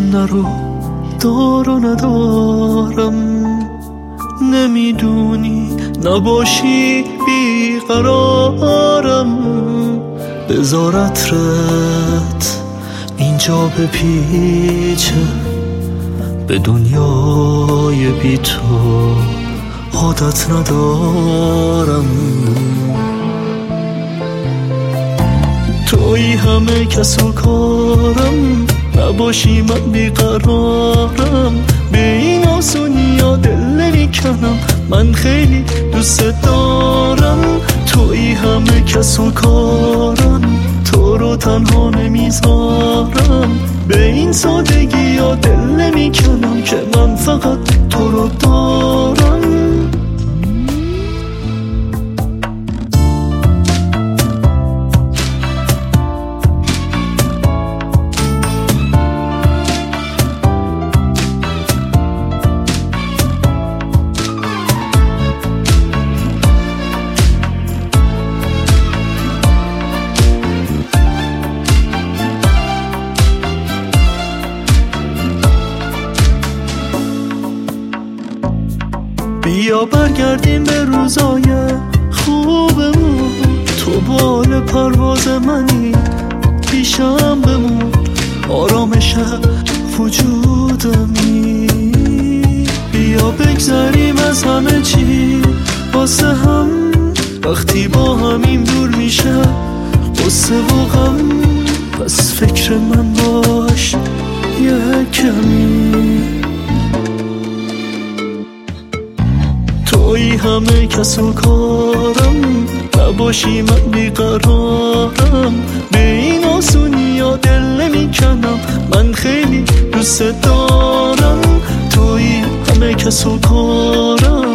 نرو دار و ندارم، نمیدونی نباشی بیقرارم. بذار عطرت اینجا بپیچه، به دنیای بی تو عادت ندارم. توی همه کس و کارم، نباشی من بیقرارم. به این آسونیا دل نمیکنم، من خیلی دوست دارم. توی همه کس و کارم، تو رو تنها نمیذارم. به این سادگی ها دل نمیکنم که من فقط تو رو دارم. بیا برگردیم به روزای خوبمون، تو بال پرواز منی پیشم بمون، آرامش وجودمی. بیا بگذریم از همه چی واسه هم، وقتی با همیم دور میشه قصه و غم. پس فکر من باش یه کمی، توی همه کس و کارم، نباشی من بیقرارم. به این آسونیا دل نمیکنم، من خیلی دوست دارم. توی همه کس و کارم،